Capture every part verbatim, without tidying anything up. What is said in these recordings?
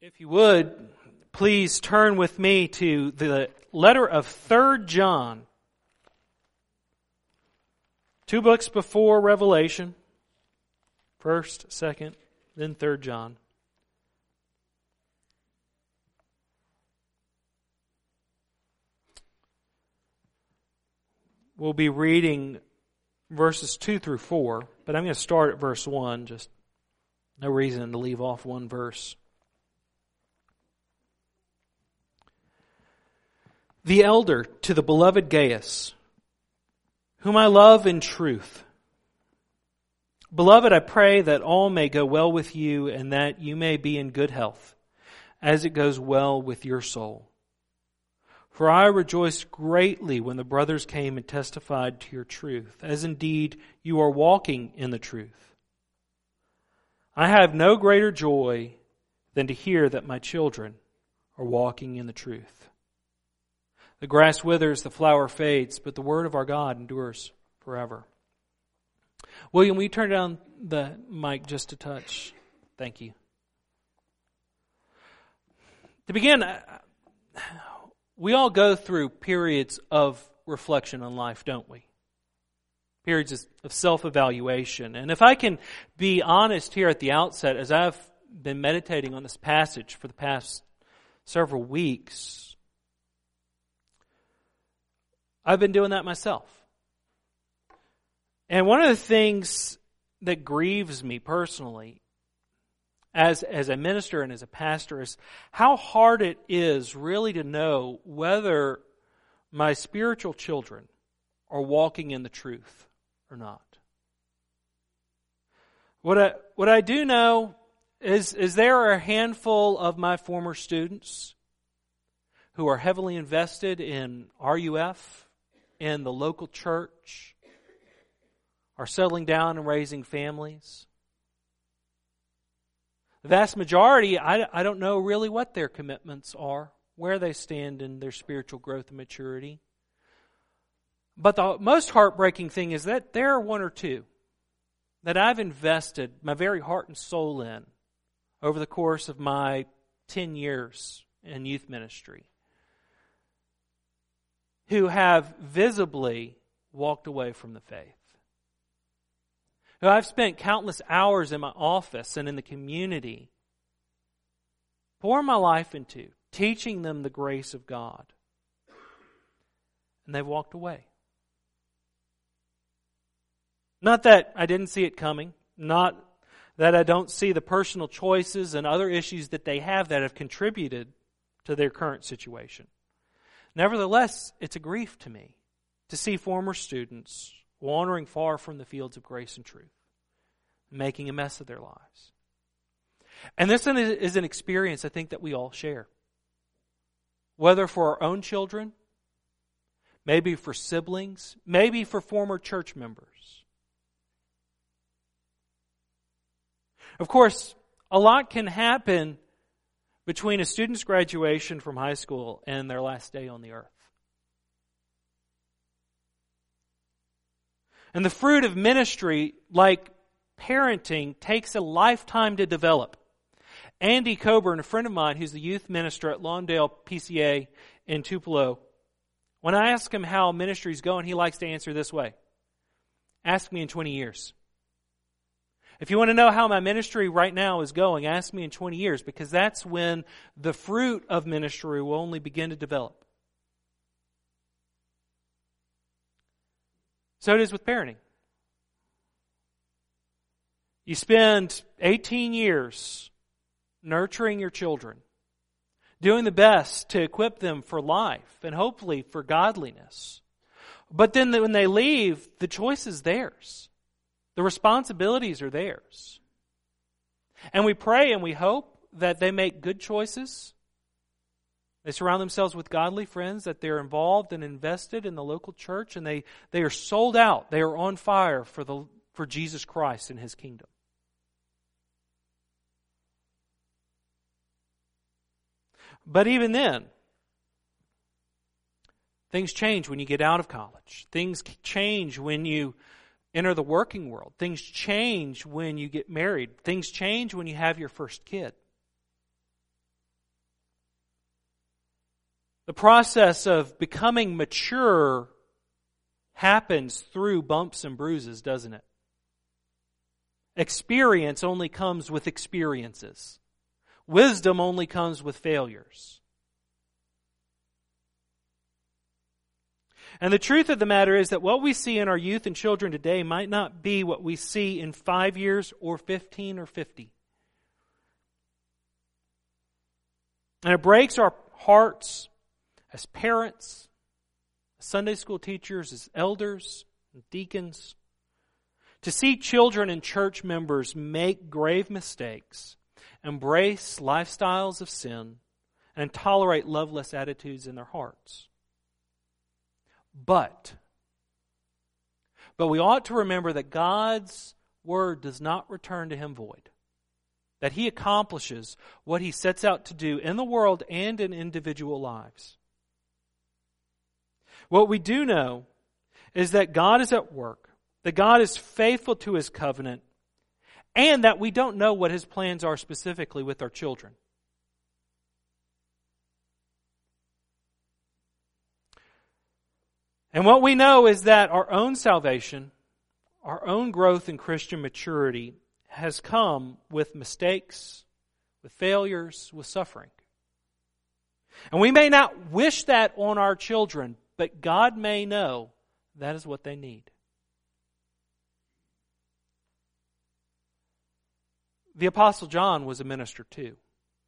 If you would, please turn with me to the letter of Third John. Two books before Revelation. First, Second, then Third John. We'll be reading verses two through four, but I'm going to start at verse one. Just no reason to leave off one verse. The elder to the beloved Gaius, whom I love in truth. Beloved, I pray that all may go well with you and that you may be in good health, as it goes well with your soul. For I rejoiced greatly when the brothers came and testified to your truth, as indeed you are walking in the truth. I have no greater joy than to hear that my children are walking in the truth. The grass withers, the flower fades, but the word of our God endures forever. William, will you turn down the mic just a touch? Thank you. To begin, we all go through periods of reflection on life, don't we? Periods of self-evaluation. And if I can be honest here at the outset, as I've been meditating on this passage for the past several weeks, I've been doing that myself. And one of the things that grieves me personally as, as a minister and as a pastor is how hard it is really to know whether my spiritual children are walking in the truth or not. What I, what I do know is, is there are a handful of my former students who are heavily invested in R U F, in the local church, are settling down and raising families. The vast majority, I, I don't know really what their commitments are, where they stand in their spiritual growth and maturity. But the most heartbreaking thing is that there are one or two that I've invested my very heart and soul in over the course of my ten years in youth ministry, who have visibly walked away from the faith. Who I've spent countless hours in my office and in the community pouring my life into, teaching them the grace of God. And they've walked away. Not that I didn't see it coming, not that I don't see the personal choices and other issues that they have that have contributed to their current situation. Nevertheless, it's a grief to me to see former students wandering far from the fields of grace and truth, making a mess of their lives. And this is an experience I think that we all share. Whether for our own children, maybe for siblings, maybe for former church members. Of course, a lot can happen between a student's graduation from high school and their last day on the earth. And the fruit of ministry, like parenting, takes a lifetime to develop. Andy Coburn, a friend of mine who's the youth minister at Lawndale P C A in Tupelo, when I ask him how ministry's going, he likes to answer this way. Ask me in twenty years. If you want to know how my ministry right now is going, ask me in twenty years, because that's when the fruit of ministry will only begin to develop. So it is with parenting. You spend eighteen years nurturing your children, doing the best to equip them for life and hopefully for godliness. But then when they leave, the choice is theirs. The responsibilities are theirs. And we pray and we hope that they make good choices. They surround themselves with godly friends, that they're involved and invested in the local church, and they, they are sold out. They are on fire for the for Jesus Christ and His kingdom. But even then, things change when you get out of college. Things change when you enter the working world. Things change when you get married. Things change when you have your first kid. The process of becoming mature happens through bumps and bruises, doesn't it? Experience only comes with experiences. Wisdom only comes with failures. And the truth of the matter is that what we see in our youth and children today might not be what we see in five years or fifteen or fifty. And it breaks our hearts as parents, as Sunday school teachers, as elders and deacons, to see children and church members make grave mistakes, embrace lifestyles of sin, and tolerate loveless attitudes in their hearts. But, but we ought to remember that God's Word does not return to Him void. That He accomplishes what He sets out to do in the world and in individual lives. What we do know is that God is at work, that God is faithful to His covenant, and that we don't know what His plans are specifically with our children. And what we know is that our own salvation, our own growth in Christian maturity has come with mistakes, with failures, with suffering. And we may not wish that on our children, but God may know that is what they need. The Apostle John was a minister too.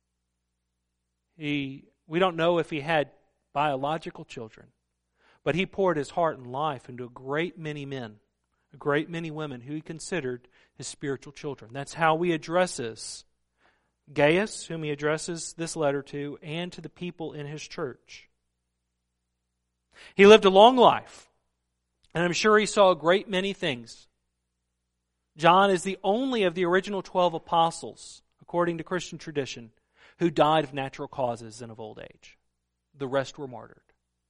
He, we don't know if he had biological children, but he poured his heart and life into a great many men, a great many women who he considered his spiritual children. That's how he addresses Gaius, whom he addresses this letter to, and to the people in his church. He lived a long life, and I'm sure he saw a great many things. John is the only of the original twelve apostles, according to Christian tradition, who died of natural causes and of old age. The rest were martyred.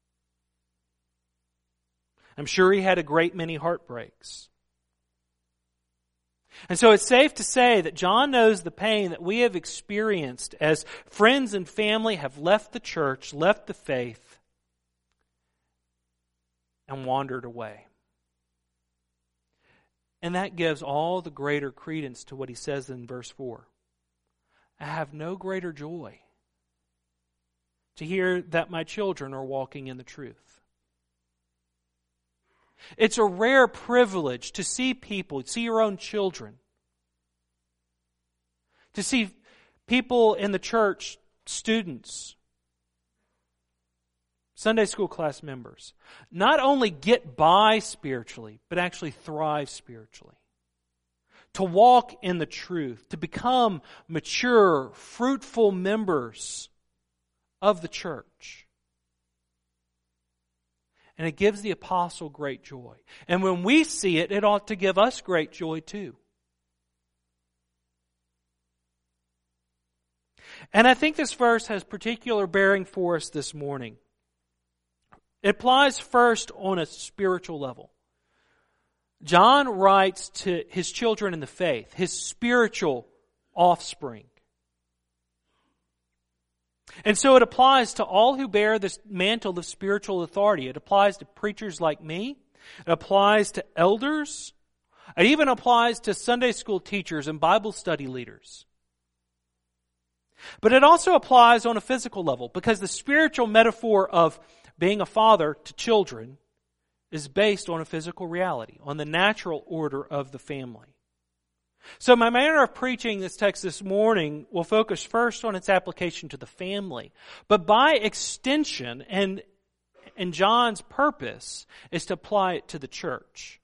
I'm sure he had a great many heartbreaks. And so it's safe to say that John knows the pain that we have experienced as friends and family have left the church, left the faith, and wandered away. And that gives all the greater credence to what he says in verse four. I have no greater joy to hear that my children are walking in the truth. It's a rare privilege to see people, see your own children, to see people in the church, students, Sunday school class members, not only get by spiritually, but actually thrive spiritually. To walk in the truth, to become mature, fruitful members of the church. And it gives the apostle great joy. And when we see it, it ought to give us great joy too. And I think this verse has particular bearing for us this morning. It applies first on a spiritual level. John writes to his children in the faith, his spiritual offspring. And so it applies to all who bear this mantle of spiritual authority. It applies to preachers like me. It applies to elders. It even applies to Sunday school teachers and Bible study leaders. But it also applies on a physical level, because the spiritual metaphor of being a father to children is based on a physical reality, on the natural order of the family. So my manner of preaching this text this morning will focus first on its application to the family. But by extension, and, and John's purpose, is to apply it to the church.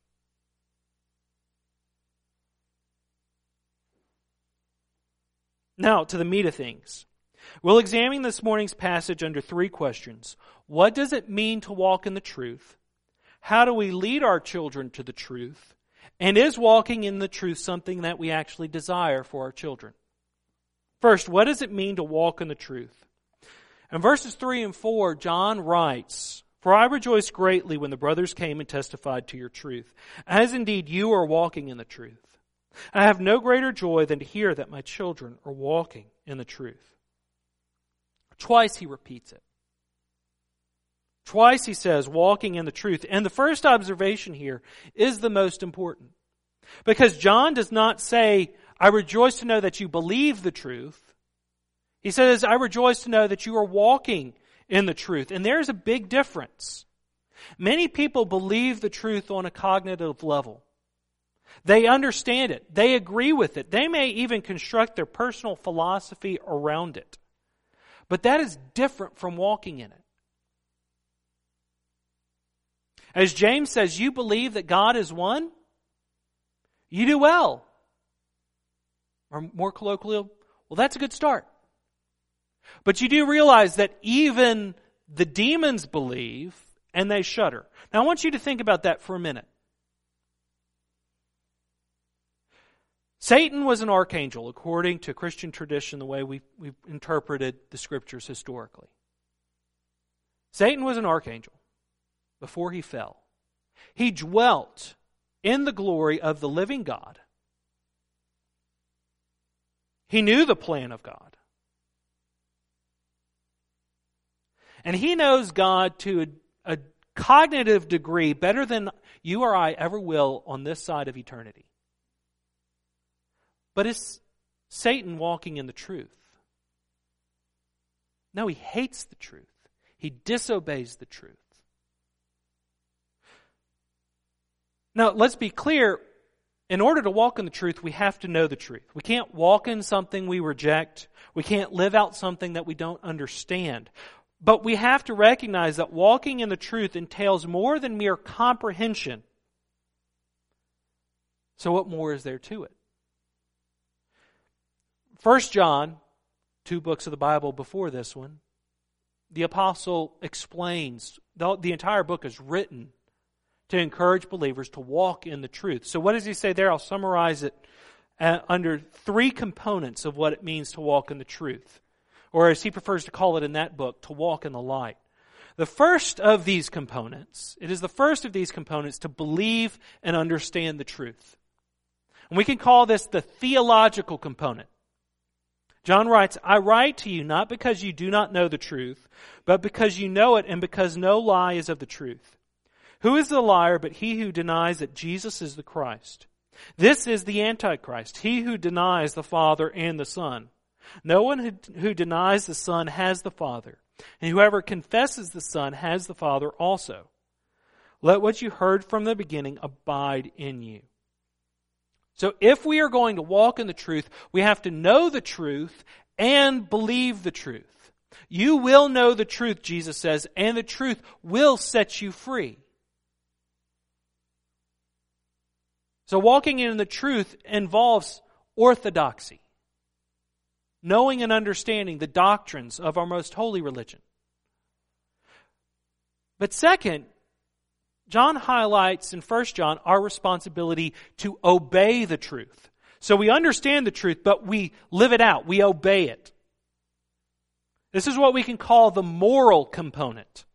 Now, to the meat of things. We'll examine this morning's passage under three questions. What does it mean to walk in the truth? How do we lead our children to the truth? And is walking in the truth something that we actually desire for our children? First, what does it mean to walk in the truth? In verses three and four, John writes, For I rejoiced greatly when the brothers came and testified to your truth, as indeed you are walking in the truth. I have no greater joy than to hear that my children are walking in the truth. Twice he repeats it. Twice he says, walking in the truth. And the first observation here is the most important. Because John does not say, I rejoice to know that you believe the truth. He says, I rejoice to know that you are walking in the truth. And there's a big difference. Many people believe the truth on a cognitive level. They understand it. They agree with it. They may even construct their personal philosophy around it. But that is different from walking in it. As James says, you believe that God is one? You do well. Or more colloquially, well, that's a good start. But you do realize that even the demons believe and they shudder. Now I want you to think about that for a minute. Satan was an archangel according to Christian tradition, the way we've, we've interpreted the scriptures historically. Satan was an archangel before he fell. He dwelt in the glory of the living God. He knew the plan of God. And he knows God to a, a cognitive degree better than you or I ever will on this side of eternity. But is Satan walking in the truth? No, he hates the truth. He disobeys the truth. Now, let's be clear. In order to walk in the truth, we have to know the truth. We can't walk in something we reject. We can't live out something that we don't understand. But we have to recognize that walking in the truth entails more than mere comprehension. So what more is there to it? First John, two books of the Bible before this one, the apostle explains, the, the entire book is written to encourage believers to walk in the truth. So what does he say there? I'll summarize it uh, under three components of what it means to walk in the truth. Or as he prefers to call it in that book, to walk in the light. The first of these components, it is the first of these components to believe and understand the truth. And we can call this the theological component. John writes, I write to you not because you do not know the truth, but because you know it and because no lie is of the truth. Who is the liar but he who denies that Jesus is the Christ? This is the Antichrist, he who denies the Father and the Son. No one who, who denies the Son has the Father, and whoever confesses the Son has the Father also. Let what you heard from the beginning abide in you. So if we are going to walk in the truth, we have to know the truth and believe the truth. You will know the truth, Jesus says, and the truth will set you free. So walking in the truth involves orthodoxy, knowing and understanding the doctrines of our most holy religion. But second, John highlights in First John our responsibility to obey the truth. So we understand the truth, but we live it out. We obey it. This is what we can call the moral component.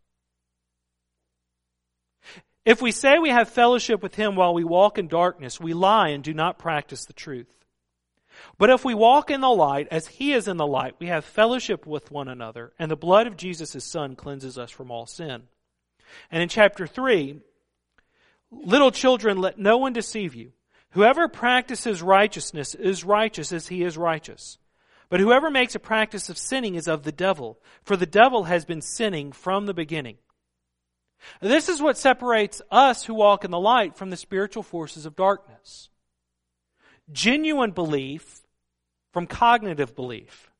If we say we have fellowship with Him while we walk in darkness, we lie and do not practice the truth. But if we walk in the light as He is in the light, we have fellowship with one another, and the blood of Jesus, His Son, cleanses us from all sin. And in chapter three, little children, let no one deceive you. Whoever practices righteousness is righteous as he is righteous. But whoever makes a practice of sinning is of the devil, for the devil has been sinning from the beginning. This is what separates us who walk in the light from the spiritual forces of darkness. Genuine belief from cognitive belief.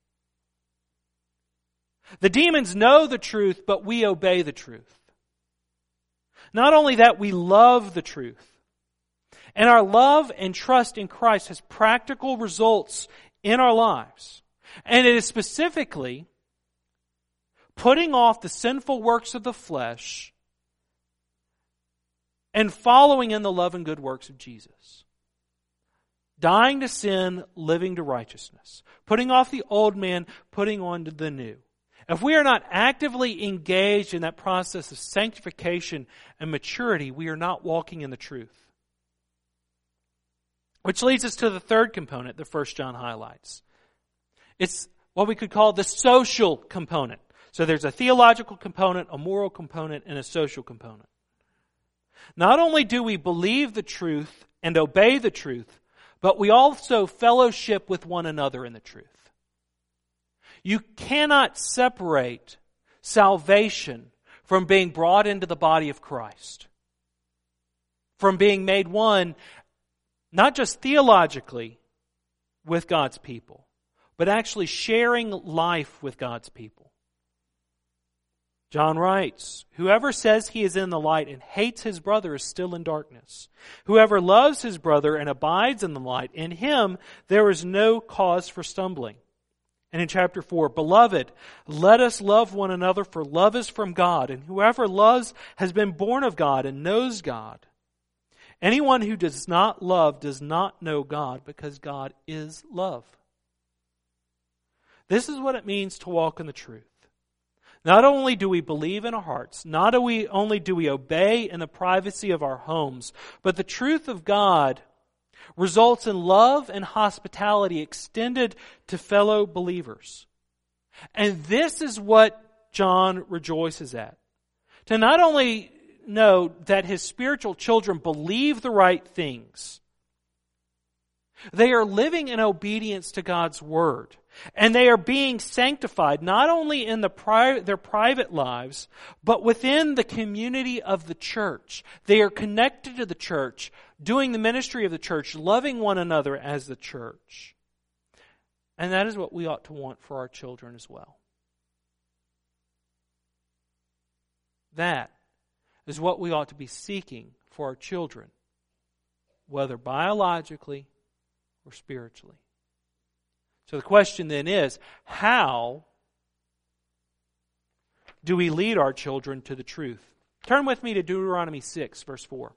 The demons know the truth, but we obey the truth. Not only that, we love the truth. And our love and trust in Christ has practical results in our lives. And it is specifically putting off the sinful works of the flesh and following in the love and good works of Jesus. Dying to sin, living to righteousness. Putting off the old man, putting on to the new. If we are not actively engaged in that process of sanctification and maturity, we are not walking in the truth. Which leads us to the third component that First John highlights. It's what we could call the social component. So there's a theological component, a moral component, and a social component. Not only do we believe the truth and obey the truth, but we also fellowship with one another in the truth. You cannot separate salvation from being brought into the body of Christ. From being made one, not just theologically with God's people, but actually sharing life with God's people. John writes, "Whoever says he is in the light and hates his brother is still in darkness. Whoever loves his brother and abides in the light, in him there is no cause for stumbling." And in chapter four, "Beloved, let us love one another, for love is from God, and whoever loves has been born of God and knows God. Anyone who does not love does not know God, because God is love." This is what it means to walk in the truth. Not only do we believe in our hearts, not only do we obey in the privacy of our homes, but the truth of God results in love and hospitality extended to fellow believers. And this is what John rejoices at. To not only know that his spiritual children believe the right things, they are living in obedience to God's word. And they are being sanctified not only in the pri- their private lives, but within the community of the church. They are connected to the church, doing the ministry of the church, loving one another as the church. And that is what we ought to want for our children as well. That is what we ought to be seeking for our children, whether biologically or spiritually. So the question then is, how do we lead our children to the truth? Turn with me to Deuteronomy six, verse four.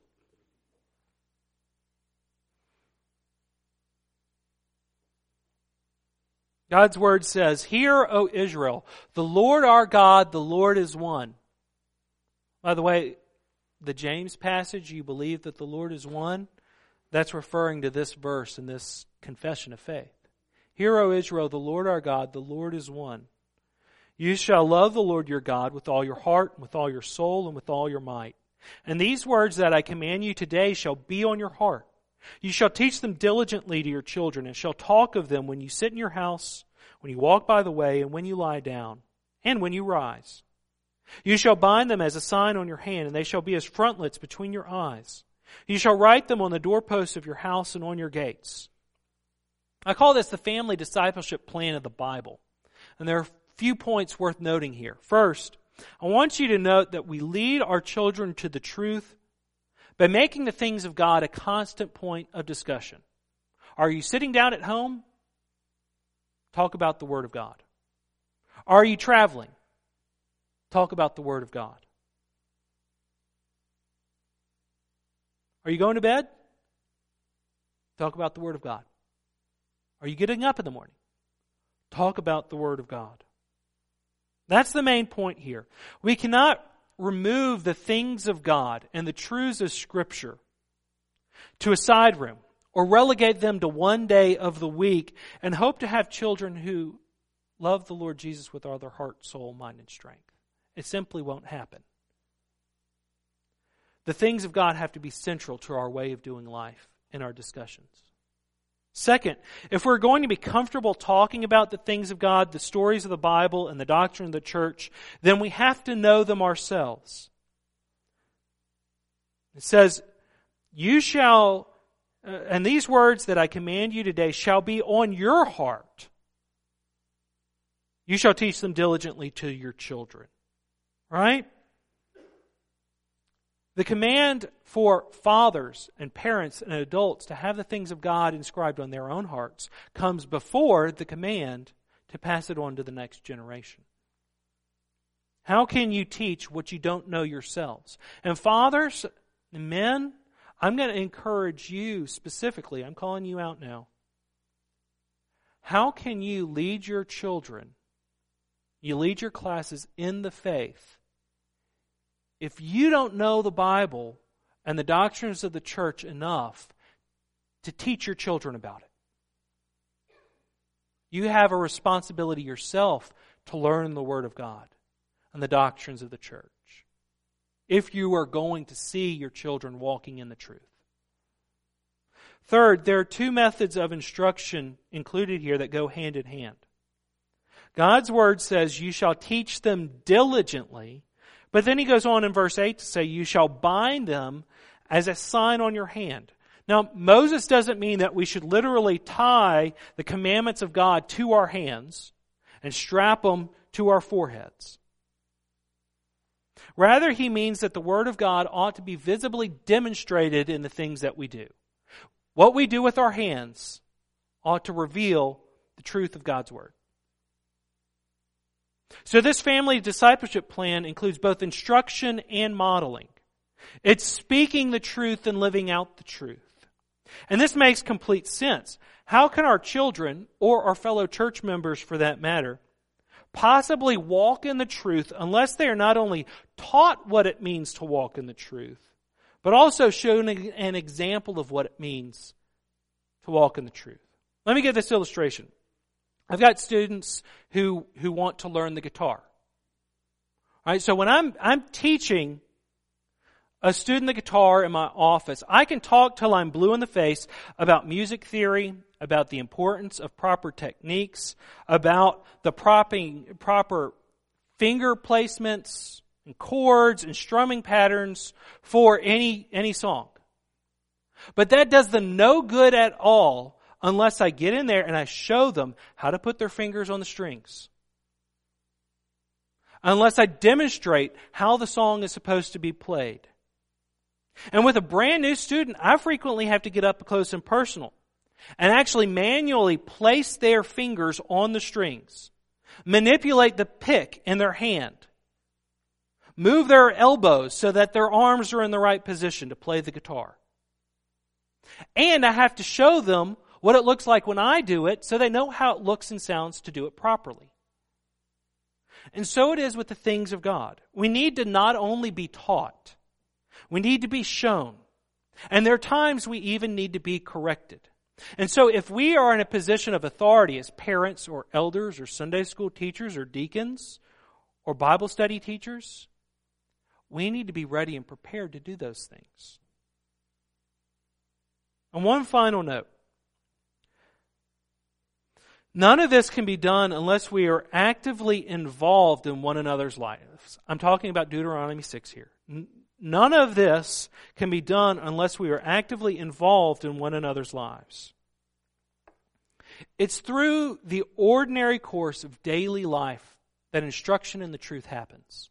God's word says, "Hear, O Israel, the Lord our God, the Lord is one." By the way, the James passage, you believe that the Lord is one, that's referring to this verse in this confession of faith. "Hear, O Israel, the Lord our God, the Lord is one. You shall love the Lord your God with all your heart, and with all your soul, and with all your might. And these words that I command you today shall be on your heart. You shall teach them diligently to your children, and shall talk of them when you sit in your house, when you walk by the way, and when you lie down, and when you rise. You shall bind them as a sign on your hand, and they shall be as frontlets between your eyes. You shall write them on the doorposts of your house and on your gates." I call this the family discipleship plan of the Bible. And there are a few points worth noting here. First, I want you to note that we lead our children to the truth by making the things of God a constant point of discussion. Are you sitting down at home? Talk about the Word of God. Are you traveling? Talk about the Word of God. Are you going to bed? Talk about the Word of God. Are you getting up in the morning? Talk about the Word of God. That's the main point here. We cannot remove the things of God and the truths of Scripture to a side room or relegate them to one day of the week and hope to have children who love the Lord Jesus with all their heart, soul, mind, and strength. It simply won't happen. The things of God have to be central to our way of doing life in our discussions. Second, if we're going to be comfortable talking about the things of God, the stories of the Bible, and the doctrine of the church, then we have to know them ourselves. It says, "You shall, uh, and these words that I command you today shall be on your heart. You shall teach them diligently to your children." Right? The command for fathers and parents and adults to have the things of God inscribed on their own hearts comes before the command to pass it on to the next generation. How can you teach what you don't know yourselves? And fathers and men, I'm going to encourage you specifically, I'm calling you out now. How can you lead your children, you lead your classes in the faith, if you don't know the Bible and the doctrines of the church enough to teach your children about it? You have a responsibility yourself to learn the Word of God and the doctrines of the church, if you are going to see your children walking in the truth. Third, there are two methods of instruction included here that go hand in hand. God's Word says, you shall teach them diligently, but then he goes on in verse eight to say, you shall bind them as a sign on your hand. Now, Moses doesn't mean that we should literally tie the commandments of God to our hands and strap them to our foreheads. Rather, he means that the Word of God ought to be visibly demonstrated in the things that we do. What we do with our hands ought to reveal the truth of God's Word. So this family discipleship plan includes both instruction and modeling. It's speaking the truth and living out the truth. And this makes complete sense. How can our children, or our fellow church members for that matter, possibly walk in the truth unless they are not only taught what it means to walk in the truth, but also shown an example of what it means to walk in the truth? Let me give this illustration. I've got students who, who want to learn the guitar. All right, so when I'm, I'm teaching a student the guitar in my office, I can talk till I'm blue in the face about music theory, about the importance of proper techniques, about the propping, proper finger placements and chords and strumming patterns for any, any song. But that does them no good at all unless I get in there and I show them how to put their fingers on the strings. Unless I demonstrate how the song is supposed to be played. And with a brand new student, I frequently have to get up close and personal and actually manually place their fingers on the strings, manipulate the pick in their hand, move their elbows so that their arms are in the right position to play the guitar. And I have to show them what it looks like when I do it so they know how it looks and sounds to do it properly. And so it is with the things of God. We need to not only be taught, we need to be shown. And there are times we even need to be corrected. And so if we are in a position of authority as parents or elders or Sunday school teachers or deacons or Bible study teachers, we need to be ready and prepared to do those things. And one final note. None of this can be done unless we are actively involved in one another's lives. I'm talking about Deuteronomy six here. None of this can be done unless we are actively involved in one another's lives. It's through the ordinary course of daily life that instruction in the truth happens.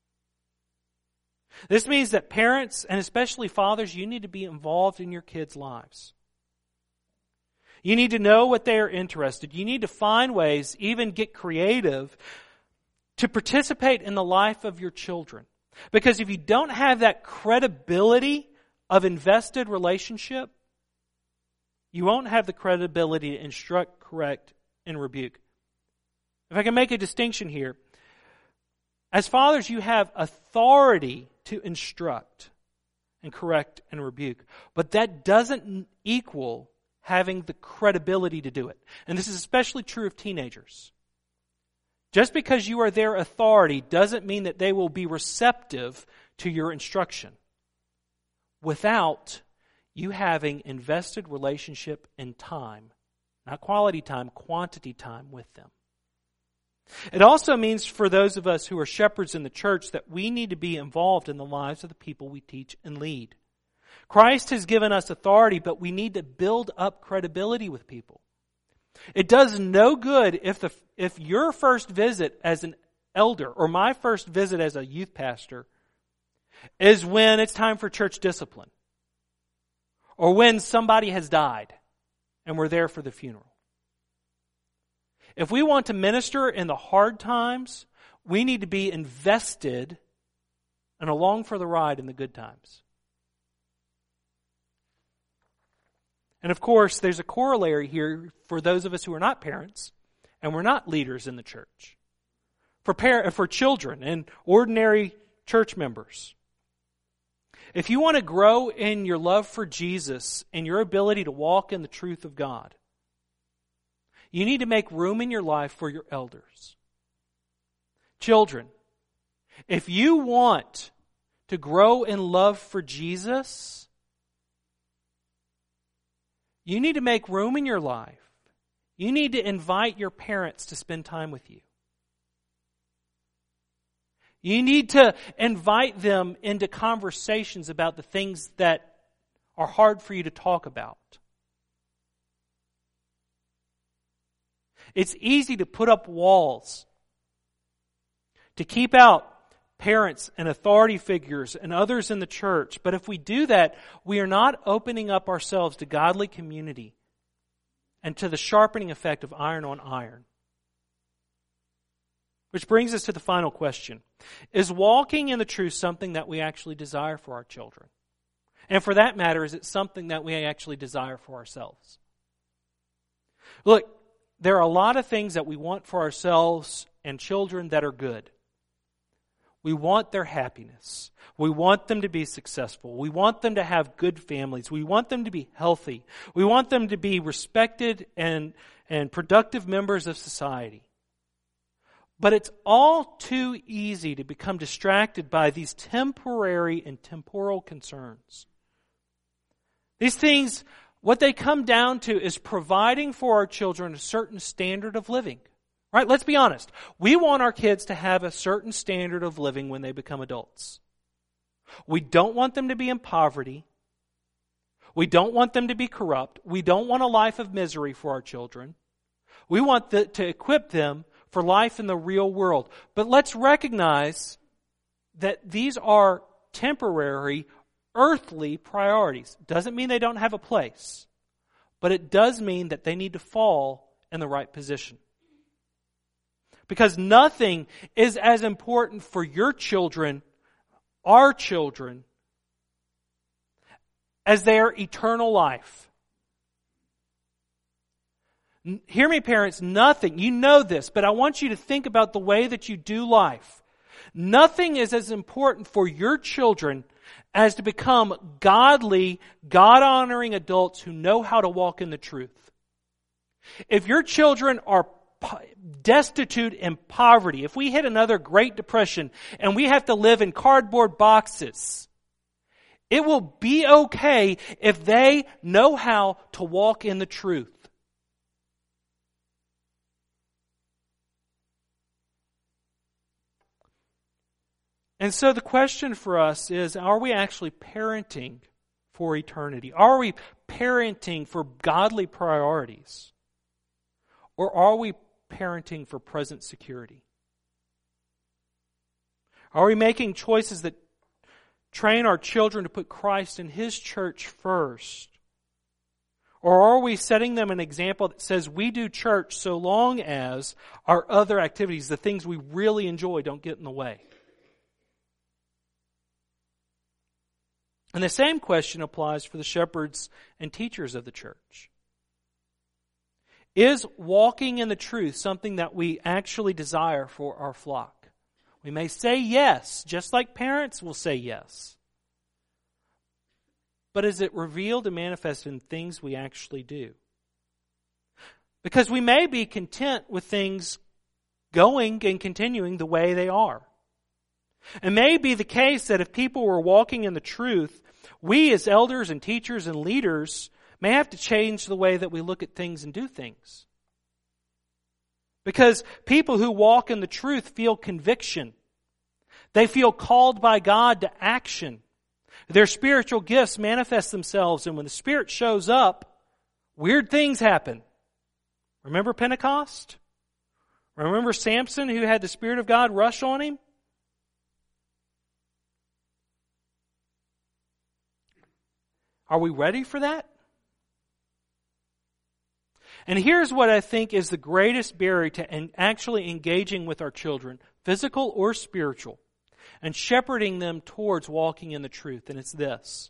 This means that parents, and especially fathers, you need to be involved in your kids' lives. You need to know what they are interested. You need to find ways, even get creative, to participate in the life of your children. Because if you don't have that credibility of invested relationship, you won't have the credibility to instruct, correct, and rebuke. If I can make a distinction here, as fathers, you have authority to instruct and correct and rebuke. But that doesn't equal having the credibility to do it. And this is especially true of teenagers. Just because you are their authority doesn't mean that they will be receptive to your instruction without you having invested relationship and time, not quality time, quantity time with them. It also means for those of us who are shepherds in the church that we need to be involved in the lives of the people we teach and lead. Christ has given us authority, but we need to build up credibility with people. It does no good if the if your first visit as an elder or my first visit as a youth pastor is when it's time for church discipline or when somebody has died and we're there for the funeral. If we want to minister in the hard times, we need to be invested and along for the ride in the good times. And of course, there's a corollary here for those of us who are not parents and we're not leaders in the church. For par- for children and ordinary church members. If you want to grow in your love for Jesus and your ability to walk in the truth of God, you need to make room in your life for your elders. Children, If you want to grow in love for Jesus, you need to make room in your life. You need to invite your parents to spend time with you. You need to invite them into conversations about the things that are hard for you to talk about. It's easy to put up walls, to keep out parents and authority figures and others in the church. But if we do that, we are not opening up ourselves to godly community and to the sharpening effect of iron on iron. Which brings us to the final question. Is walking in the truth something that we actually desire for our children? And for that matter, is it something that we actually desire for ourselves? Look, there are a lot of things that we want for ourselves and children that are good. We want their happiness. We want them to be successful. We want them to have good families. We want them to be healthy. We want them to be respected and, and productive members of society. But it's all too easy to become distracted by these temporary and temporal concerns. These things, what they come down to is providing for our children a certain standard of living. Right? Let's be honest. We want our kids to have a certain standard of living when they become adults. We don't want them to be in poverty. We don't want them to be corrupt. We don't want a life of misery for our children. We want the, to equip them for life in the real world. But let's recognize that these are temporary, earthly priorities. Doesn't mean they don't have a place, but it does mean that they need to fall in the right position. Because nothing is as important for your children, our children, as their eternal life. Hear me, parents, nothing, you know this, but I want you to think about the way that you do life. Nothing is as important for your children as to become godly, God-honoring adults who know how to walk in the truth. If your children are destitute in poverty, if we hit another Great Depression and we have to live in cardboard boxes, it will be okay if they know how to walk in the truth. And so the question for us is, are we actually parenting for eternity? Are we parenting for godly priorities? Or are we parenting for present security? Are we making choices that train our children to put Christ and His church first? Or are we setting them an example that says we do church so long as our other activities, the things we really enjoy, don't get in the way? And the same question applies for the shepherds and teachers of the church. Is walking in the truth something that we actually desire for our flock? We may say yes, just like parents will say yes. But is it revealed and manifested in things we actually do? Because we may be content with things going and continuing the way they are. It may be the case that if people were walking in the truth, we as elders and teachers and leaders may have to change the way that we look at things and do things. Because people who walk in the truth feel conviction. They feel called by God to action. Their spiritual gifts manifest themselves, and when the Spirit shows up, weird things happen. Remember Pentecost? Remember Samson who had the Spirit of God rush on him? Are we ready for that? And here's what I think is the greatest barrier to actually engaging with our children, physical or spiritual, and shepherding them towards walking in the truth, and it's this.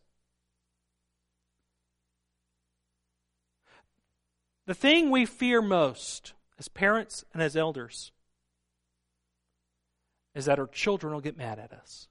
The thing we fear most as parents and as elders is that our children will get mad at us.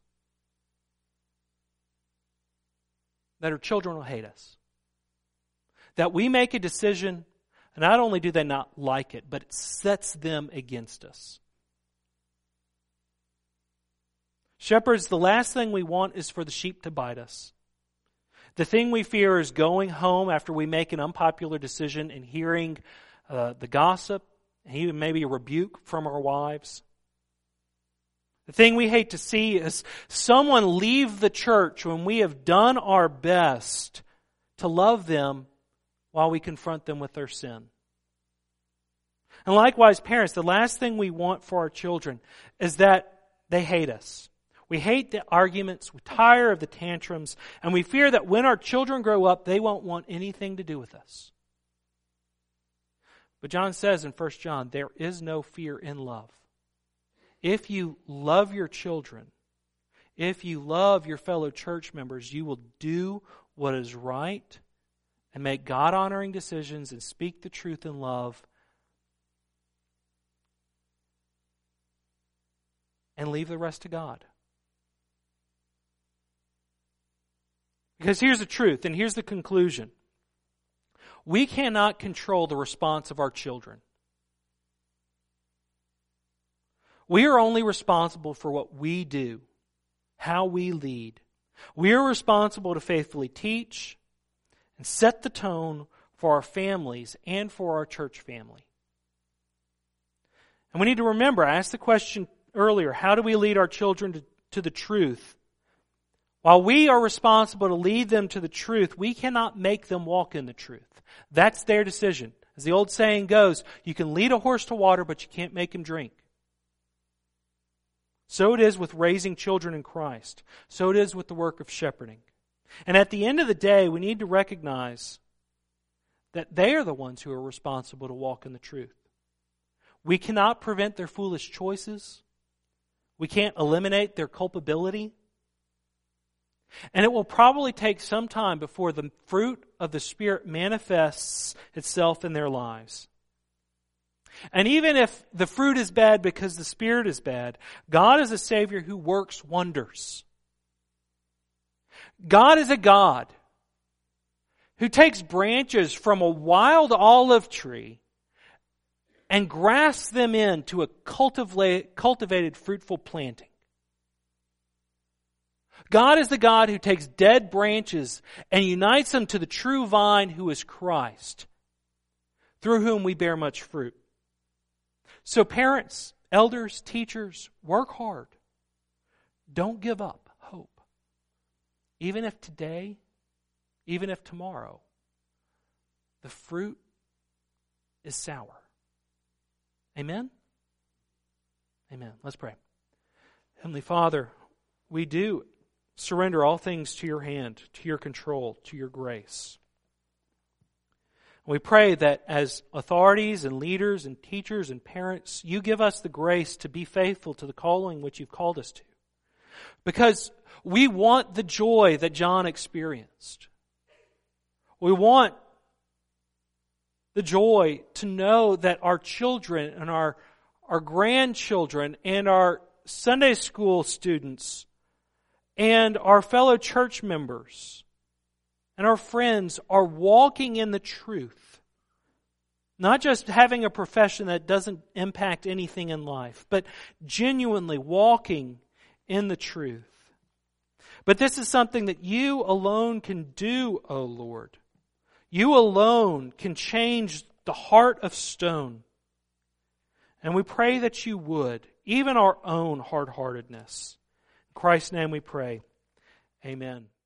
That our children will hate us. That we make a decision, and not only do they not like it, but it sets them against us. Shepherds, the last thing we want is for the sheep to bite us. The thing we fear is going home after we make an unpopular decision and hearing uh, the gossip, and even maybe a rebuke from our wives. The thing we hate to see is someone leave the church when we have done our best to love them while we confront them with their sin. And likewise, parents, the last thing we want for our children is that they hate us. We hate the arguments, we tire of the tantrums, and we fear that when our children grow up, they won't want anything to do with us. But John says in First John, there is no fear in love. If you love your children, if you love your fellow church members, you will do what is right and make God-honoring decisions and speak the truth in love and leave the rest to God. Because here's the truth, and here's the conclusion. We cannot control the response of our children. We are only responsible for what we do, how we lead. We are responsible to faithfully teach and set the tone for our families and for our church family. And we need to remember, I asked the question earlier, how do we lead our children to, to the truth? While we are responsible to lead them to the truth, we cannot make them walk in the truth. That's their decision. As the old saying goes, you can lead a horse to water, but you can't make him drink. So it is with raising children in Christ. So it is with the work of shepherding. And at the end of the day, we need to recognize that they are the ones who are responsible to walk in the truth. We cannot prevent their foolish choices. We can't eliminate their culpability. And it will probably take some time before the fruit of the Spirit manifests itself in their lives. And even if the fruit is bad because the Spirit is bad, God is a Savior who works wonders. God is a God who takes branches from a wild olive tree and grafts them into a cultivated, fruitful planting. God is the God who takes dead branches and unites them to the true vine who is Christ, through whom we bear much fruit. So parents, elders, teachers, work hard. Don't give up hope. Even if today, even if tomorrow, the fruit is sour. Amen? Amen. Let's pray. Heavenly Father, we do surrender all things to your hand, to your control, to your grace. We pray that as authorities and leaders and teachers and parents, you give us the grace to be faithful to the calling which you've called us to. Because we want the joy that John experienced. We want the joy to know that our children and our, our grandchildren and our Sunday school students and our fellow church members and our friends are walking in the truth. Not just having a profession that doesn't impact anything in life, but genuinely walking in the truth. But this is something that you alone can do, O Lord. You alone can change the heart of stone. And we pray that you would, even our own hard-heartedness. In Christ's name we pray. Amen.